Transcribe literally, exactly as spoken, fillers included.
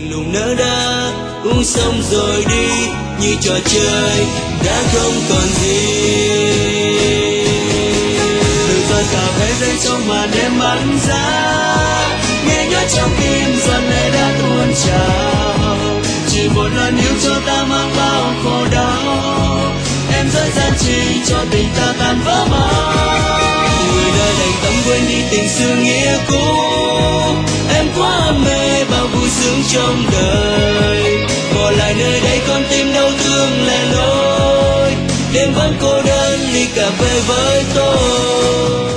lạnh lùng nỡ đá uống xong rồi đi như trò chơi đã không còn gì. Từ giờ cà phê rơi trong màn đêm bắn giá, nghe nhót trong tim dần lệ đã tuôn trào. Chỉ một lần yêu cho ta mang bao khổ đau, em dối gian chỉ cho tình ta tan vỡ mau. Người đã đành tâm quên đi tình xưa nghĩa cũ, em quá mê bao vui sướng trong đời. Bỏ lại nơi đây con tim đau thương lẻ loi, đêm vẫn cô đơn ly cà phê với tôi.